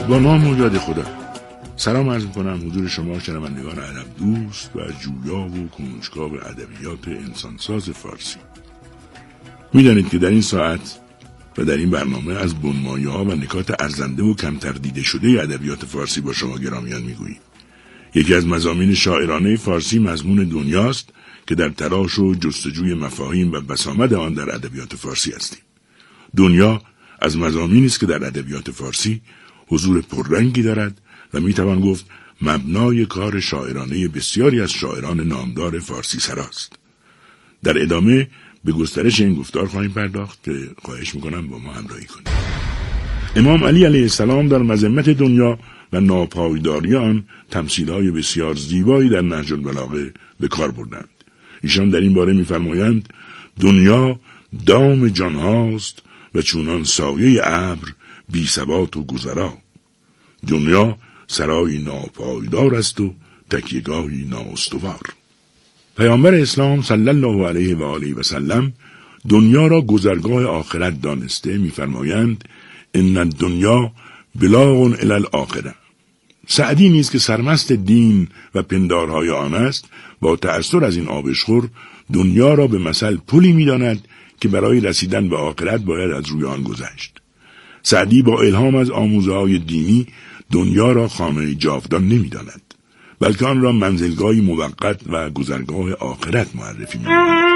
با نام و یاد خدا. سلام عرض می‌کنم حضور شما شنوندگان ادب دوست و جویا و کنجکاو ادبیات انسانساز فارسی. می‌دانید که در این ساعت و در این برنامه از بنمایه‌ها و نکات ارزنده و کمتر دیده شده ادبیات فارسی با شما گرامیان می‌گوییم. یکی از مضامین شاعرانه فارسی مضمون دنیاست که در تلاش و جستجوی مفاهیم و بسامد آن در ادبیات فارسی هستیم. دنیا از مضامینی است که در ادبیات فارسی حضور پررنگی دارد و میتوان گفت مبنای کار شاعرانه بسیاری از شاعران نامدار فارسی سراست. در ادامه به گسترش این گفتار خواهیم پرداخت که خواهش میکنم با ما همراهی کنید. امام علی علیه السلام در مذمت دنیا و ناپایداری آن تمثیل‌های بسیار زیبایی در نهج البلاغه به کار بردند. ایشان در این باره می‌فرمایند دنیا دام جان هاست و چونان سایه ابر بی ثبات و گذرا. دنیا سرای ناپایدار است و تکیه‌گاهی نااستوار. پیامبر اسلام صلی الله علیه و آله و سلم دنیا را گذرگاه آخرت دانسته می‌فرمایند ان الدنیا بلاغ الی الاخره. سعدی نیز که سرمست دین و پندارهای آن است با تأثر از این آبشخور دنیا را به مثل پلی می‌داند که برای رسیدن به آخرت باید از روی آن گذشت. سعدی با الهام از آموزه‌های دینی دنیا را خانه جاودان نمی‌داند، بلکه آن را منزلگاهی موقت و گذرگاه آخرت معرفی می‌کند.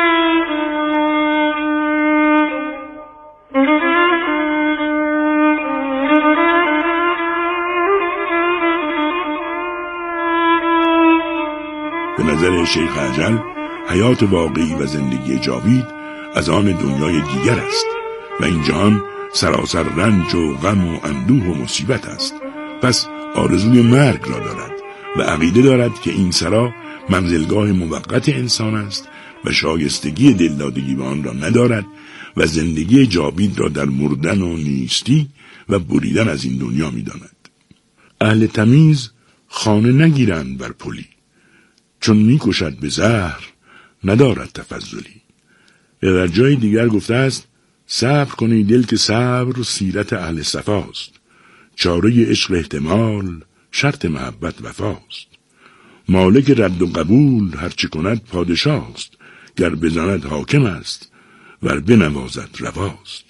به نظر شیخ اجل حیات واقعی و زندگی جاوید از آن دنیای دیگر است و این جهان سراسر رنج و غم و اندوه و مصیبت است. پس آرزوی مرگ را دارد و عقیده دارد که این سرا منزلگاه موقت انسان است و شایستگی دلدادگی به آن را ندارد و زندگی جاوید را در مردن و نیستی و بریدن از این دنیا می داند. اهل تمیز خانه نگیرند بر پلی، چون می کشد به زهر ندارد تفضلی. یا در جای دیگر گفته است صبر کنی دل که صبر سیرت اهل صفاست، چاره عشق احتمال شرط محبت وفاست. مالک رد و قبول هرچه کند پادشاست، گر بزند حاکم است ور بنوازد رواست.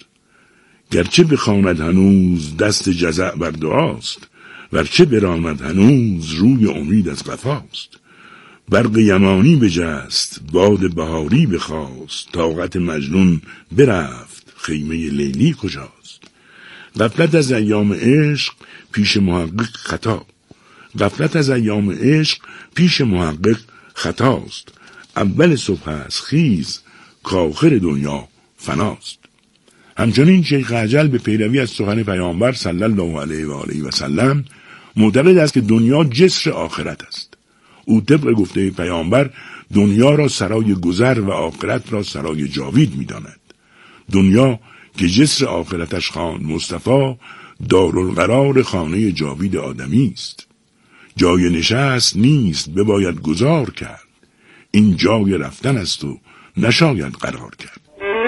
گرچه بخواند هنوز دست جزع بر دعاست، ورچه براند هنوز روی امید از قفاست. برق یمانی بجست باد بهاری بخواست، طاقت مجنون برفت خیمه لیلی کجاست. غفلت از ایام عشق پیش محقق خطا، غفلت از ایام عشق پیش محقق خطاست. اول صبح است خیز کآخر دنیا فناست. همچنین شیخ اجل به پیروی از سخن پیامبر صلی الله علیه و آله و سلم معتقد است که دنیا جسر آخرت است. او طبق گفته پیامبر دنیا را سرای گذر و آخرت را سرای جاوید می داند. دنیا که جسر آخرتش خواند مصطفی دارالقرار خانه جاوید آدمی است. جای نشست نیست بباید گذار کرد، این جای رفتن است و نشاید قرار کرد.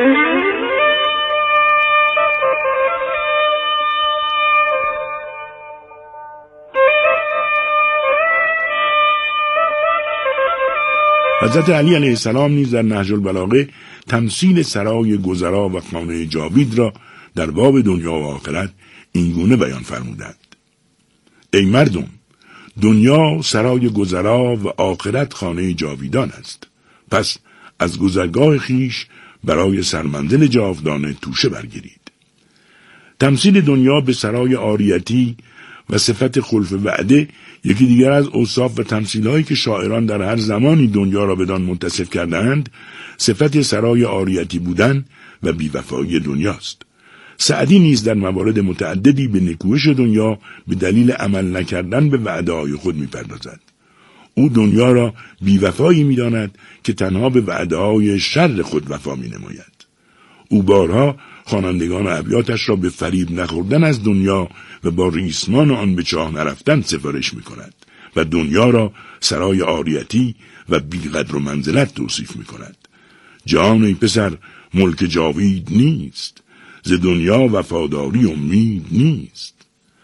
حضرت علی علیه السلام نیز در نهج البلاغه تمثیل سرای گذرا و خانه جاوید را در باب دنیا و آخرت اینگونه بیان فرمودند: ای مردم، دنیا سرای گذرا و آخرت خانه جاویدان است. پس از گذرگاه خیش برای سرمنزل جاودانه توشه برگیرید. تمثیل دنیا به سرای عاریتی و صفت خلف وعده یکی دیگر از اوصاف و تمثیل‌هایی که شاعران در هر زمانی دنیا را بدان متصف کردند، صفت سرای عاریتی بودن و بی‌وفایی دنیاست. سعدی نیز در موارد متعددی به نکوهش دنیا به دلیل عمل نکردن به وعده‌های خود می‌پردازد. او دنیا را بی‌وفایی می‌داند که تنها به وعده‌های شر خود وفا می‌نماید. او بارها خوانندگان ابیاتش را به فریب نخوردن از دنیا و با ریسمان آن به چاه نرفتن سفارش می‌کند و دنیا را سرای عاریتی و بی‌قدر و منزلت توصیف می‌کند. جان ای پسر ملک جاوید نیست، ز دنیا وفاداری امید نیست.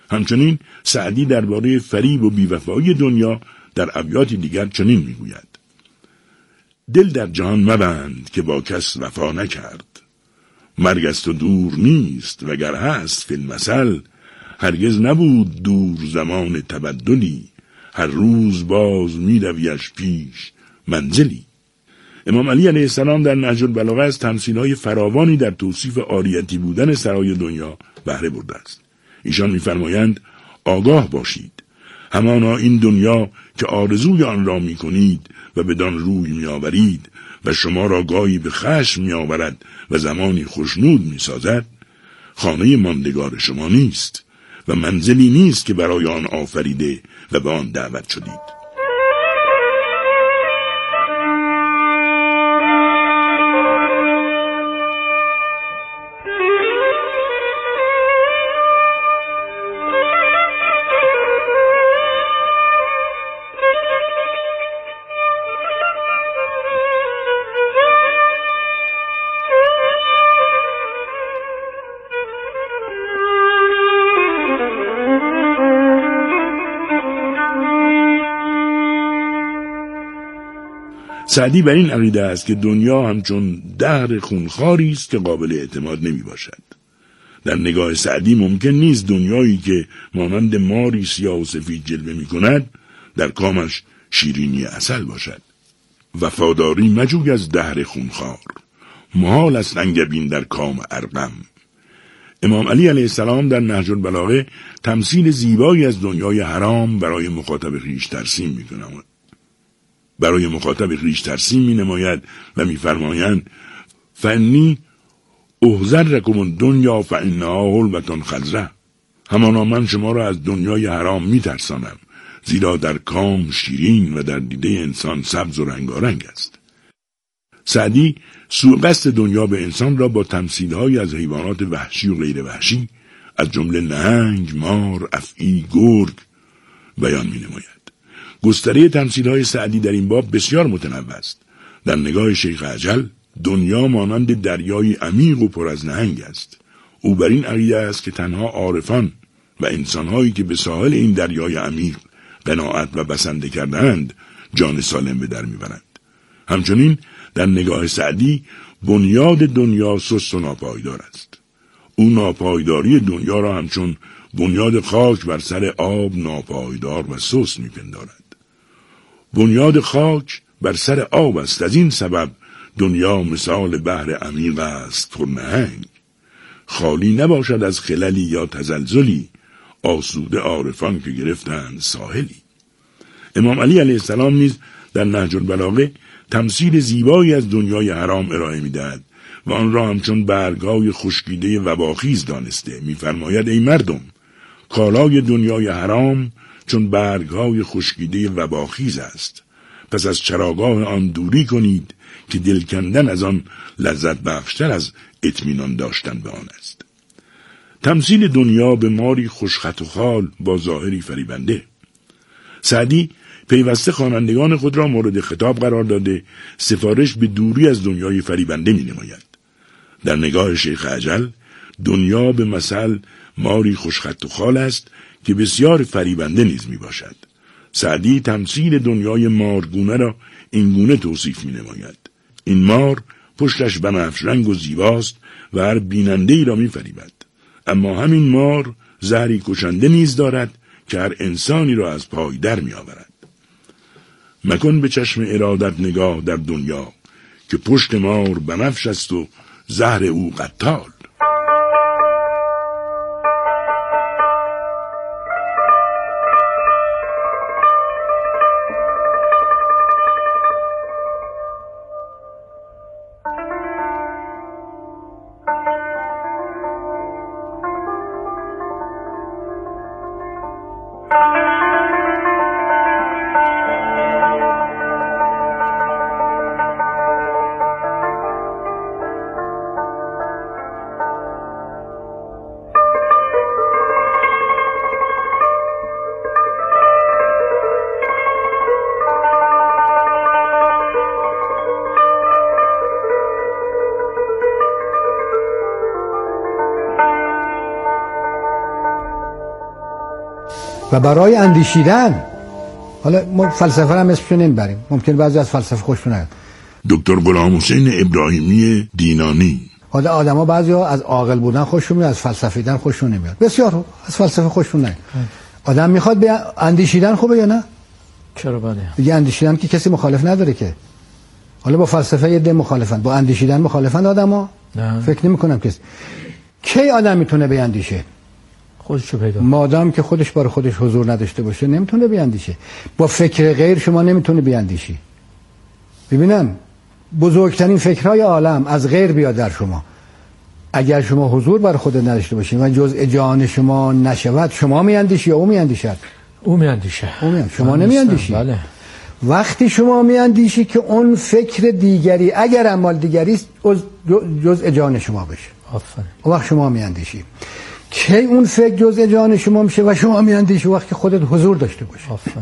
همچنین سعدی درباره فریب و بیوفایی دنیا در ابیات دیگر چنین میگوید: دل در جهان مبند که با کس وفا نکرد، مرگ از تو دور نیست وگر هست فی المثل، هرگز نبود دور زمان تبدلی، هر روز باز می‌رویش پیش منزلی. امام علی علیه السلام در نهج البلاغه از تمثیل‌های فراوانی در توصیف عاریتی بودن سرای دنیا بهره برده است. ایشان می‌فرمایند: آگاه باشید، همانا این دنیا که آرزوی آن را می‌کنید و بدان روی می‌آورید و شما را گاهی به خشم می‌آورد و زمانی خوشنود می‌سازد، خانه ماندگار شما نیست و منزلی نیست که برای آن آفریده و به آن دعوت شدید. سعدی بر این عقیده است که دنیا همچون دهر خونخواری است که قابل اعتماد نمی باشد. در نگاه سعدی ممکن نیست دنیایی که مانند ماری سیاه و سفید جلوه می کند در کامش شیرینی عسل باشد. وفاداری مجوی از دهر خونخوار، محال است انگبین در کام ارقم. امام علی علیه السلام در نهج البلاغه تمثیل زیبایی از دنیای حرام برای مخاطب خویش ترسیم می کند. برای مخاطب خویش ترسیم می نماید و می فرمایند: فانی احذرکم الدنیا فانها حلوة خضراء. همانا من شما را از دنیای حرام می ترسانم، زیرا در کام شیرین و در دیده انسان سبز و رنگارنگ است. سعدی سوء قصد دنیا به انسان را با تمثیل‌های از حیوانات وحشی و غیر وحشی از جمله نهنگ، مار، افعی، گرگ بیان می نماید. گستره تمثیل‌های سعدی در این باب بسیار متنوع است. در نگاه شیخ اجل دنیا مانند دریای عمیق و پر از نهنگ است. او بر این عقیده است که تنها عارفان و انسان‌هایی که به ساحل این دریای عمیق قناعت و بسنده کردند جان سالم به در میبرند. همچنین در نگاه سعدی بنیاد دنیا سست و ناپایدار است. او ناپایداری دنیا را همچون بنیاد خاک بر سر آب ناپایدار و سست میپندارد. بنیاد خاک بر سر آب است، از این سبب دنیا مثال بحر عمیق است پر نهنگ. خالی نباشد از خللی یا تزلزلی، آسوده عارفان که گرفتند ساحلی. امام علی علیه السلام نیز در نهج البلاغه تمثیل زیبایی از دنیای حرام ارائه می‌دهد و آن را همچون برگ‌های خشکیده وباخیز دانسته. می‌فرماید: ای مردم، کالای دنیای حرام چون برگ‌های خشکیده وباخیز است، پس از چراگاه آن دوری کنید که دل کندن از آن لذت بخشتر از اطمینان داشتن به آن است. تمثیل دنیا به ماری خوشخط و خال با ظاهری فریبنده. سعدی پیوسته خوانندگان خود را مورد خطاب قرار داده سفارش به دوری از دنیای فریبنده می نماید. در نگاه شیخ اجل دنیا به مثل ماری خوشخط و خال است که بسیار فریبنده نیز می باشد. سعدی تمثیل دنیای مارگونه را اینگونه توصیف می نماید: این مار پشتش بنفش رنگ و زیباست و هر بیننده ای را می فریبد، اما همین مار زهری کشنده نیز دارد که هر انسانی را از پای در می آورد. مکن به چشم ارادت نگاه در دنیا که پشت مار بنفش است و زهر او قتال. و برای اندیشیدن. حالا ما فلسفه هم اسمشو نمیبریم، ممکن بعضی از فلسفه خوششون نیاد. دکتر غلام حسین ابراهیمی دینانی. آدم‌ها بعضیا از عاقل بودن خوششون میاد، از فلسفیدن خوششون نمیاد. بسیار از فلسفه خوششون نمیاد. آدم میخواد به اندیشیدن، خوبه یا نه؟ چرا بله؟ دیگه اندیشیدن که کسی مخالف نداره که. حالا با فلسفه یه ده مخالفن، با اندیشیدن مخالفن آدم‌ها؟ نه. فکر نمی‌کنم کسی. کی آدم میتونه بیاندیشه؟ خودشو پیدا. مادام که خودش برای خودش حضور نداشته باشه نمیتونه بیاندیشه. با فکر غیر شما نمیتونه بیاندیشی. ببینم بزرگترین فکرهای عالم از غیر بیاد در شما. اگر شما حضور برای خودت نداشته باشید و جزء جان شما نشود، شما میاندیشی یا او میاندیشد؟ او میاندیشه. شما نمیاندیشی. بله. وقتی شما میاندیشی که اون فکر دیگری اگر اعمال دیگری است جزء جان شما بشه. آفرین. وقت شما میاندیشی. کی اون فکر جزء جان شما میشه و شما میاندیشی؟ وقتی خودت حضور داشته باشی. آفرین.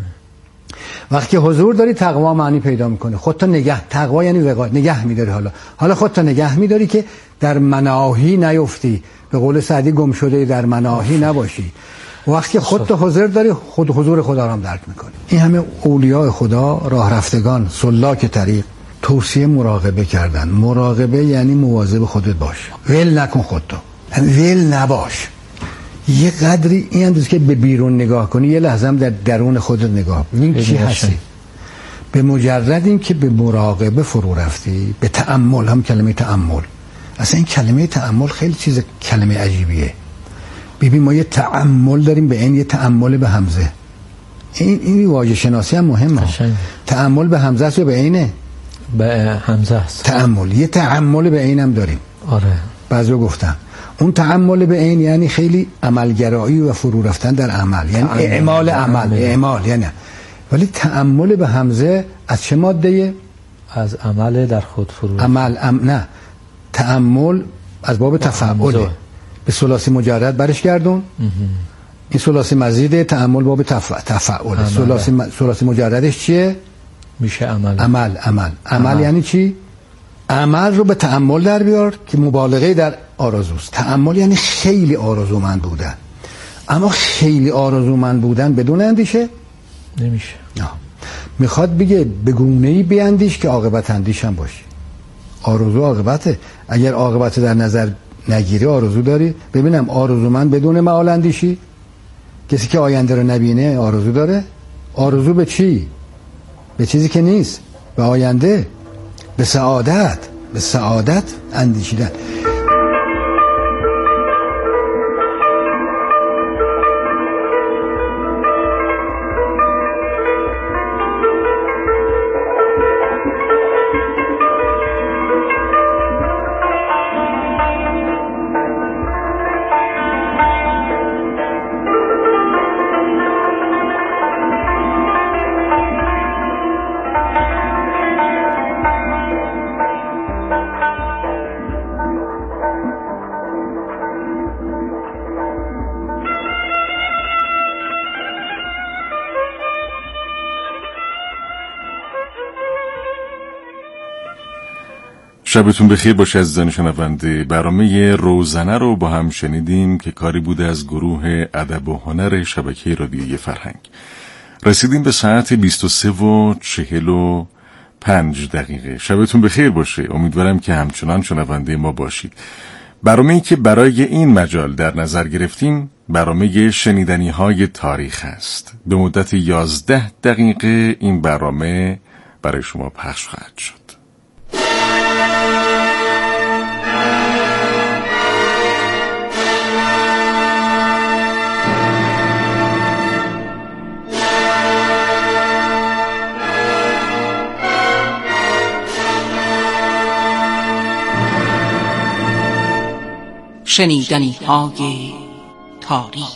وقتی حضور داری تقوا معنی پیدا میکنه. خودت نگه، تقوا یعنی وقایت، نگه میداری. حالا خودت نگه میداری که در مناهی نیفتی، به قول سعدی گم شده در مناهی نباشی. وقتی خودت حضور داری، خود حضور خدا رو هم درک میکنی. این همه اولیاء خدا، راه رفتگان، سلاک طریق توصیه مراقبه کردن. مراقبه یعنی مواظب خودت باش، ول نکن خودتو، ول نباش. یه قدری این اندازه که به بیرون نگاه کنی، یه لحظه هم در درون خودت نگاه کن. این چی هستی؟ به مجرد این که به مراقبه فرو رفتی، به تأمل، هم کلمه تأمل، اصلا این کلمه تأمل خیلی چیز کلمه عجیبیه. ببین ما یه تأمل داریم، به این یه تأمل به همزه. این واژه شناسی هم مهمه. تأمل به همزه است یا به عینه؟ به همزه است. تأمل، یه تأمل به عین هم داریم. آره. بعضیا گفتن اون تأمل به عین یعنی خیلی عملگرایی و فرو رفتن در عمل، یعنی اعمال عمل، اعمال یعنی. ولی تأمل به همزه از چه ماده‌ایه؟ از عمل در خود فرو. نه، تأمل از باب تفعله. به ثلاثی مجرد برش گردون. این ثلاثی مزیده، تأمل باب تفعله. ثلاثی مجردش چیه؟ میشه عمل. عمل یعنی چی؟ عمل رو به تأمل در بیار که مبالغه در آرزوست. تأمل یعنی خیلی آرزومند بودن. اما خیلی آرزومند بودن بدون اندیشه نمیشه. میخواد بگه به گونه‌ای بیاندیش که عاقبت اندیش هم باشی. آرزو عاقبته. اگر عاقبت در نظر نگیری آرزو داری. ببینم آرزومند بدون معال اندیشی، کسی که آینده رو نبینه آرزو داره. آرزو به چی؟ به چیزی که نیست، به آینده، به سعادت اندیشیدن. شبتون بخیر باشه عزیزان شنونده. برنامه روزنه رو با هم شنیدیم که کاری بوده از گروه ادب و هنر شبکه رادیویی فرهنگ. رسیدیم به ساعت 23:45. شبتون بخیر باشه. امیدوارم که همچنان شنونده ما باشید. برنامه‌ای که برای این مجال در نظر گرفتیم برنامه شنیدنی های تاریخ است. به مدت 11 دقیقه این برنامه برای شما پخش خواهد شد. شنیدنی های تاریخ.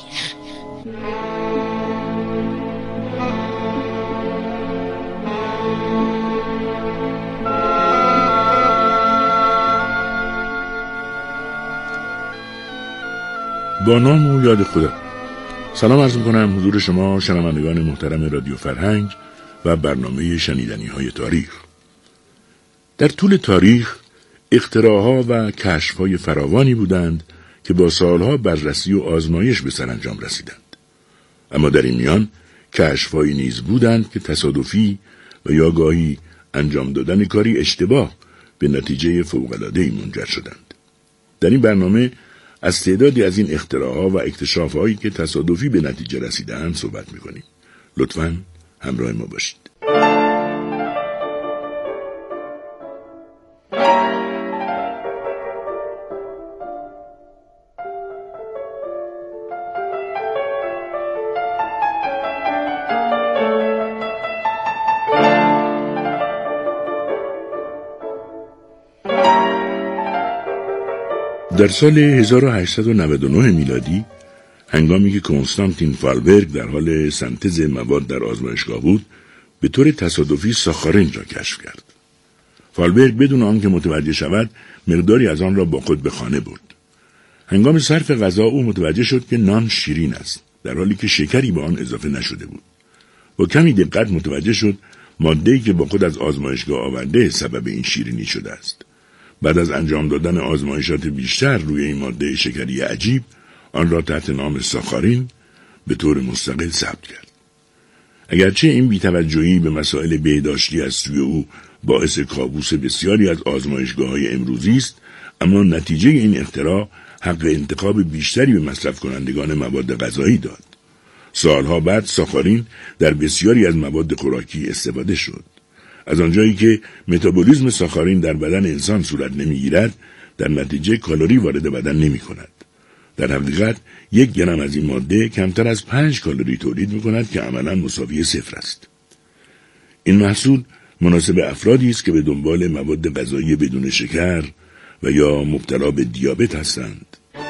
با نام و یاد خدا. سلام عرض می‌کنم حضور شما شنوندگان محترم رادیو فرهنگ و برنامه شنیدنی های تاریخ. در طول تاریخ اختراعها و کشف‌های فراوانی بودند که با سالها بررسی و آزمایش به سرانجام رسیدند. اما در این میان کشف‌هایی نیز بودند که تصادفی و یا گاهی انجام دادن کاری اشتباه به نتیجه فوق‌العاده‌ای منجر شدند. در این برنامه از تعدادی از این اختراع‌ها و اکتشاف‌هایی که تصادفی به نتیجه رسیدند صحبت می‌کنیم. لطفاً همراه ما باشید. در سال 1899 میلادی، هنگامی که کنستانتین فالبرگ در حال سنتز مواد در آزمایشگاه بود، به طور تصادفی ساخارین را کشف کرد. فالبرگ بدون آنکه متوجه شود، مقداری از آن را با خود به خانه برد. هنگام صرف غذا او متوجه شد که نان شیرین است، در حالی که شکری به آن اضافه نشده بود. با کمی دقت متوجه شد ماده‌ای که با خود از آزمایشگاه آورده سبب این شیرینی شده است. بعد از انجام دادن آزمایشات بیشتر روی این ماده شکری عجیب، آن را تحت نام ساخارین به طور مستقل ثبت کرد. اگرچه این بی‌توجهی به مسائل بهداشتی از سوی او باعث کابوس بسیاری از آزمایشگاه‌های امروزی است، اما نتیجه این اختراع حق انتخاب بیشتری به مصرف کنندگان مواد غذایی داد. سالها بعد ساخارین در بسیاری از مواد خوراکی استفاده شد. از آنجایی که متابولیسم ساخارین در بدن انسان صورت نمیگیرد، در نتیجه کالری وارد بدن نمی کند. در حقیقت 1 گرم از این ماده کمتر از 5 کالری تولید می کند که عملاً مساوی 0 است. این محصول مناسب افرادی است که به دنبال مواد غذایی بدون شکر و یا مبتلا به دیابت هستند.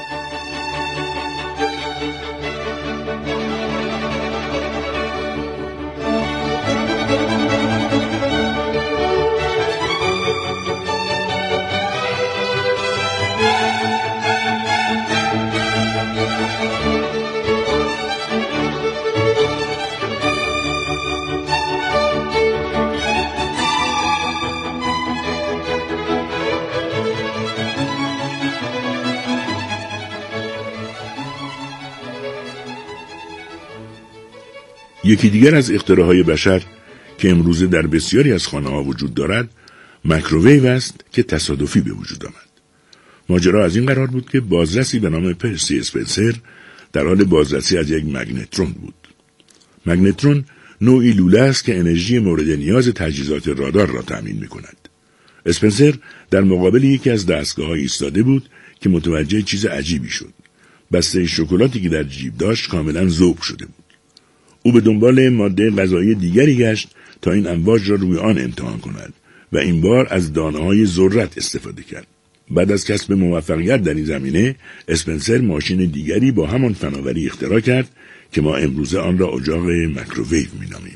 یکی دیگر از اختراعهای بشر که امروزه در بسیاری از خانه‌ها وجود دارد، مایکروویو است که تصادفی به وجود آمد. ماجرا از این قرار بود که بازرسی به نام پرسی اسپنسر در حال بازرسی از یک مگنترون بود. مگنترون نوعی لوله است که انرژی مورد نیاز تجهیزات رادار را تأمین می‌کند. اسپنسر در مقابل یکی از دستگاه‌ها ایستاده بود که متوجه چیز عجیبی شد. بسته شکلاتی که در جیب داشت کاملاً ذوب شده بود. او به دنبال ماده غذایی دیگری گشت تا این امواج را روی آن امتحان کند و این بار از دانه‌های ذرت استفاده کرد. بعد از کسب موفقیت در این زمینه، اسپنسر ماشین دیگری با همان فناوری اختراع کرد که ما امروزه آن را اجاق مایکروویو می‌نامیم.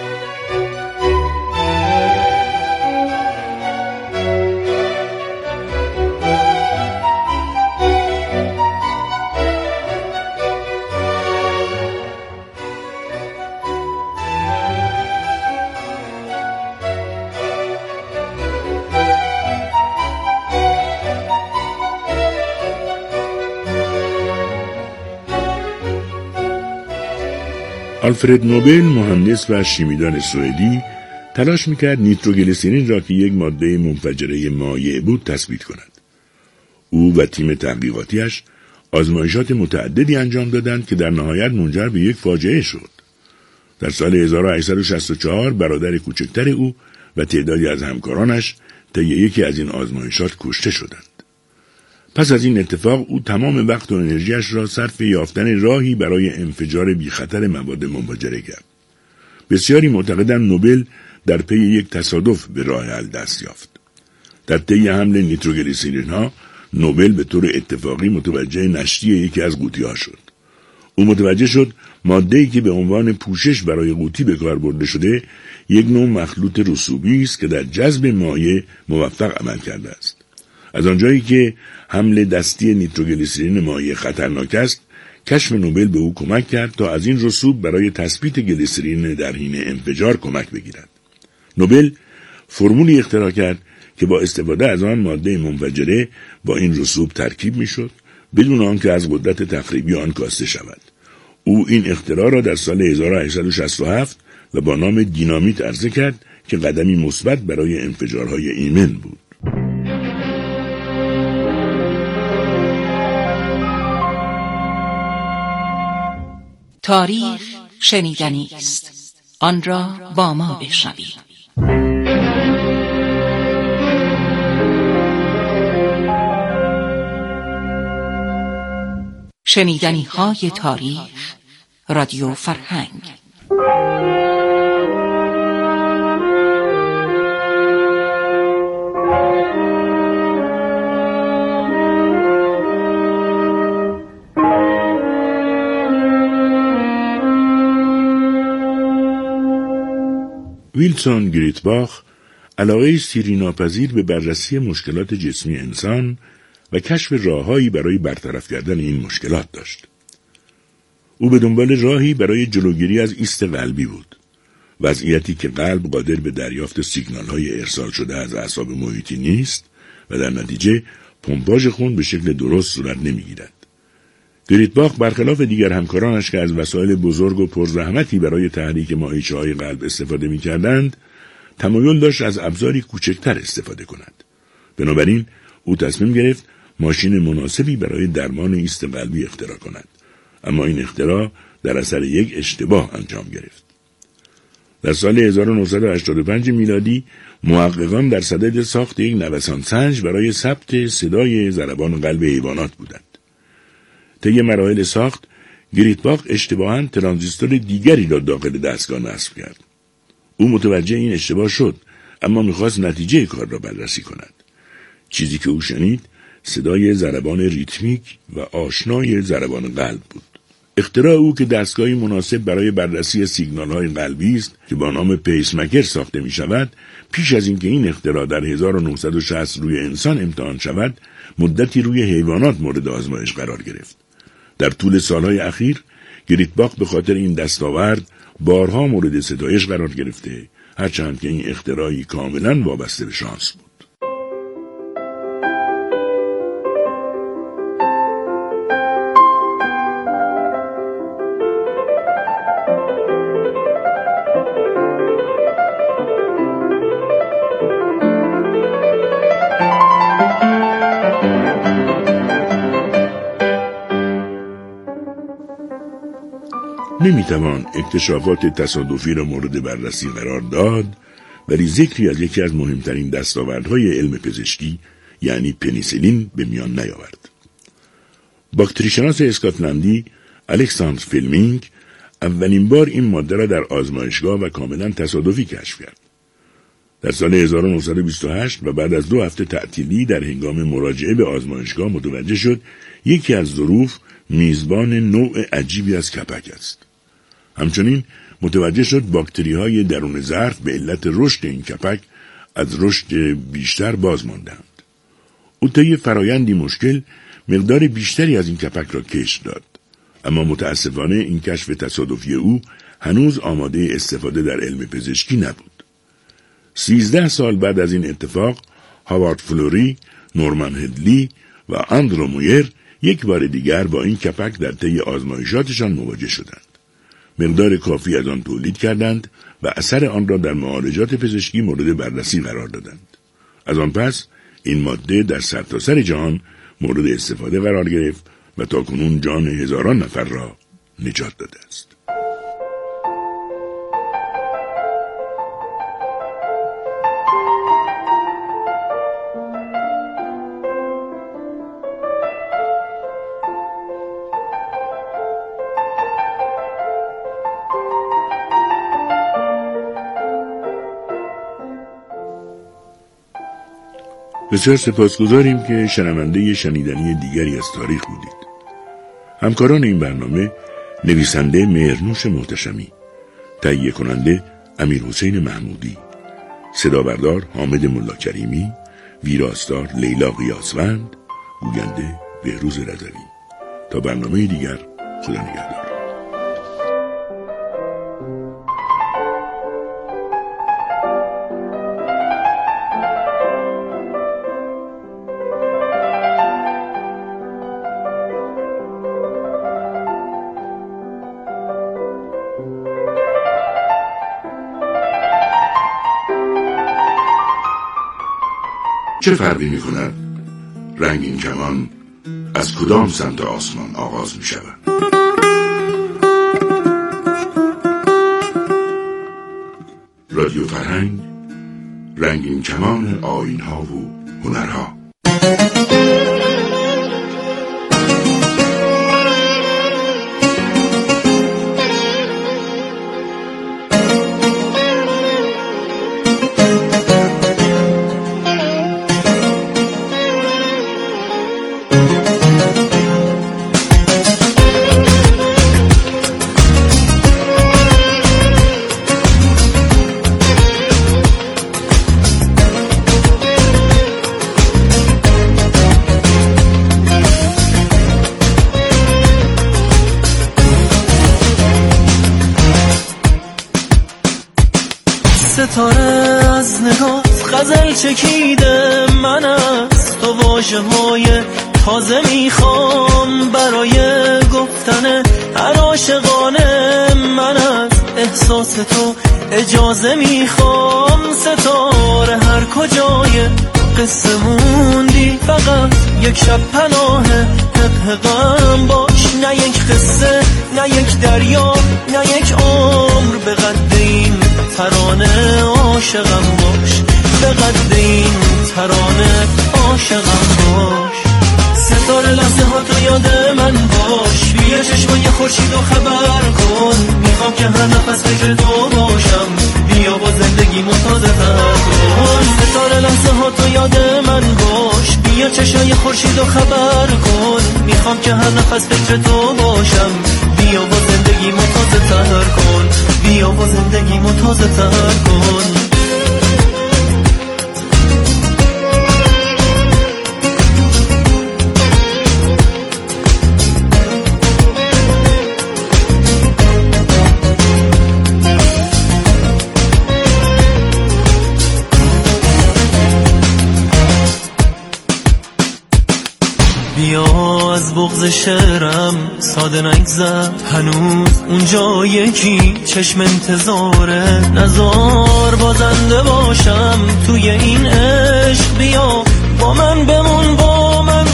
آلفرد نوبل، مهندس و شیمیدان سوئدی، تلاش میکرد نیتروگلیسرین را که یک ماده منفجره مایع بود تثبیت کند. او و تیم تحقیقاتیش آزمایشات متعددی انجام دادند که در نهایت منجر به یک فاجعه شد. در سال 1864 برادر کوچکتر او و تعدادی از همکارانش طی یکی از این آزمایشات کشته شدند. پس از این اتفاق او تمام وقت و انرژیش را صرف یافتن راهی برای انفجار بی خطر مواد منفجره کرد. بسیاری معتقدند نوبل در پی یک تصادف به راه حل دست یافت. در طی حمل نیتروگلیسرین ها، نوبل به طور اتفاقی متوجه نشتی یکی از قوطی‌ها شد. او متوجه شد ماده‌ای که به عنوان پوشش برای قوطی به کار برده شده، یک نوع مخلوط رسوبی است که در جذب مایع موفق عمل کرده است. از آنجایی که حمل دستی نیتروگلیسرین مایع خطرناک است، کشف نوبل به او کمک کرد تا از این رسوب برای تثبیت گلیسرین در حین انفجار کمک بگیرد. نوبل فرمولی اختراع کرد که با استفاده از آن ماده منفجره با این رسوب ترکیب میشد بدون آنکه از قدرت تخریبی آن کاسته شود. او این اختراع را در سال 1867 و با نام دینامیت عرضه کرد که قدمی مثبت برای انفجارهای ایمن بود. تاریخ شنیدنی است. آن را با ما بشنوید. شنیدنی‌های تاریخ، رادیو فرهنگ. ویلسون گریتباخ علاقه سیریناپذیر به بررسی مشکلات جسمی انسان و کشف راههایی برای برطرف کردن این مشکلات داشت. او به دنبال راهی برای جلوگیری از ایست قلبی بود، وضعیتی که قلب قادر به دریافت سیگنال‌های ارسال شده از اعصاب محیطی نیست و در نتیجه پمپاژ خون به شکل درست صورت نمی‌گیرد. گریتباخ برخلاف دیگر همکارانش که از وسایل بزرگ و پرزحمتی برای تحریک ماهیچه‌های قلب استفاده می‌کردند، تمایل داشت از ابزاری کوچکتر استفاده کند. بنابراین او تصمیم گرفت ماشین مناسبی برای درمان ایست قلبی اختراع کند، اما این اختراع در اثر یک اشتباه انجام گرفت. در سال 1985 میلادی محققان در صدد ساخت یک نوسانسنج برای ثبت صدای ضربان قلب حیوانات بودند. طی مراحل ساخت، گریتباخ اشتباهاً ترانزیستور دیگری را داخل دستگاه نصب کرد. او متوجه این اشتباه شد، اما می‌خواست نتیجه کار را بررسی کند. چیزی که او شنید صدای ضربان ریتمیک و آشنای ضربان قلب بود. اختراع او که دستگاهی مناسب برای بررسی سیگنال‌های قلبی است که با نام پیسمکر ساخته می‌شود، پیش از اینکه این اختراع در 1960 روی انسان امتحان شود، مدتی روی حیوانات مورد آزمایش قرار گرفت. در طول سالهای اخیر گریتباخ به خاطر این دستاورد بارها مورد ستایش قرار گرفته، هرچند که این اختراعی کاملاً وابسته به شانس بود. نمیتوان اکتشافات تصادفی را مورد بررسی قرار داد، ولی ذکری از یکی از مهمترین دستاوردهای علم پزشکی یعنی پنیسیلین به میان نیاورد. باکتریشناس اسکاتلندی الکساندر فلمینگ اولین بار این ماده را در آزمایشگاه و کاملا تصادفی کشف کرد. در سال 1928 و بعد از 2 هفته تعطیلی در هنگام مراجعه به آزمایشگاه متوجه شد یکی از ظروف میزبان نوع عجیبی از کپک است. همچنین متوجه شد باکتری‌های درون ظرف به علت رشد این کپک از رشد بیشتر باز ماندند. او طی فرایندی مشکل مقدار بیشتری از این کپک را کشف داد، اما متاسفانه این کشف تصادفی او هنوز آماده استفاده در علم پزشکی نبود. 13 سال بعد از این اتفاق، هاوارد فلوری، نورمن هدلی و آندرو مویر یک بار دیگر با این کپک در طی آزمایشاتشان مواجه شدند. مقدار کافی از آن تولید کردند و اثر آن را در معالجات پزشکی مورد بررسی قرار دادند. از آن پس این ماده در سرتاسر جهان مورد استفاده قرار گرفت و تاکنون جان هزاران نفر را نجات داده است. بسیار سپاسگزاریم که شنونده شنیدنی دیگری از تاریخ بودید. همکاران این برنامه نویسنده مهرنوش محتشمی، تهیه کننده امیرحسین محمودی، صدابردار حامد ملاکریمی، ویراستار لیلا قیاسوند، گوینده بهروز رضوی. تا برنامه دیگر، خدا نگهدار. چه فرقی می کند رنگین کمان از کدام سمت آسمان آغاز می شود؟ رادیو فرهنگ، رنگین کمان آیین‌ها و هنرها. ستاره از نگات غزل چکیده، من از تو واژه های تازه میخوام برای گفتن هر عاشقانه. من از احساس تو اجازه میخوام. ستاره هر کجای قصه موندی فقط یک شب پناه حق غم باش. نه یک قصه، نه یک دریا، نه یک عمر، به قد این ترانه عاشقم باش. به قد این ترانه عاشقم باش. ستاره لحظه ها تو یاد من باش. بیا چشمای خورشید و خبر کن. میخوام که هر نفس فکر تو باشم. بیا با زندگیمو تازه تر کن. ستاره لحظه ها تو یاد من باش. بیا چشمای خورشید و خبر کن. میخوام که هر نفس فکر تو باشم. بیا با زندگیمو تازه تر کن. بیا با زندگیمو تازه تر کن. بیا از بغض شعرم ساده نگذر. هنوز اونجا یکی چشم انتظاره. نزار بازنده باشم توی این عشق. بیا با من بمون، با من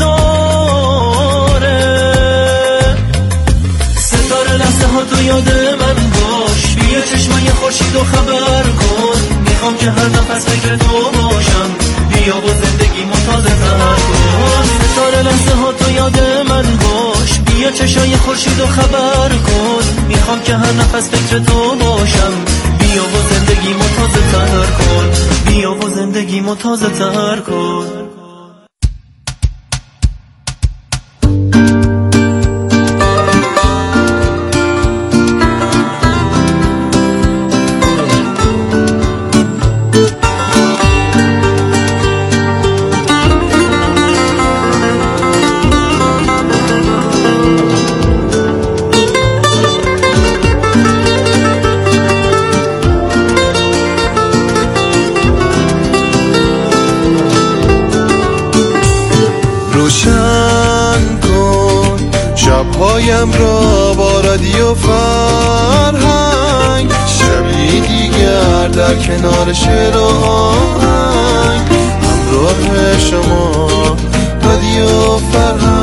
ستاره. ستاره لحظه ها تو یاد من باش. بیا چشمای خورشید و خبر کن. میخوام که هر نفس فکر تو باشم. بیا با زندگیمو تازه تر کن. ستاره لحظه ها تو یاد من باش. بیا چشای خورشید و خبر کن. میخوام که هر نفس فکر تو باشم. بیا با زندگیمو تازه تر کن. بیا با زندگیمو تازه تر کن. شبهایم را با رادیو فرهنگ. شبی دیگر در کنار شعر و آهنگ. همراه شما رادیو فرهنگ.